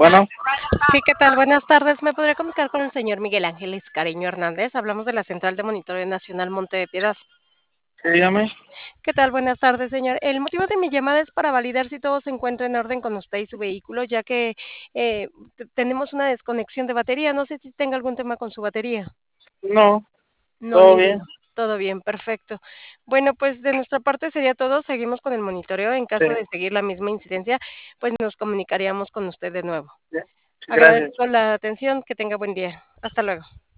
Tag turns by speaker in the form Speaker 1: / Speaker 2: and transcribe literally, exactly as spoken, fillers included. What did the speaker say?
Speaker 1: Bueno,
Speaker 2: Sí, ¿qué tal? Buenas tardes. ¿Me podría comunicar con el señor Miguel Ángeles Cariño Hernández? Hablamos de la Central de Monitoreo Nacional Monte de Piedad.
Speaker 1: sí, dígame.
Speaker 2: ¿Qué tal? Buenas tardes, señor. El motivo de mi llamada es para validar si todo se encuentra en orden con usted y su vehículo, ya que eh, te- tenemos una desconexión de batería. No sé si tenga algún tema con su batería.
Speaker 1: No,
Speaker 2: No,
Speaker 1: todo bien.
Speaker 2: ninguno. Todo bien, perfecto. Bueno, pues de nuestra parte sería todo. Seguimos con el monitoreo. En
Speaker 1: Sí,
Speaker 2: caso de seguir la misma incidencia, pues nos comunicaríamos con usted de nuevo.
Speaker 1: ya. Gracias.
Speaker 2: Agradezco la atención. Que tenga buen día. Hasta luego.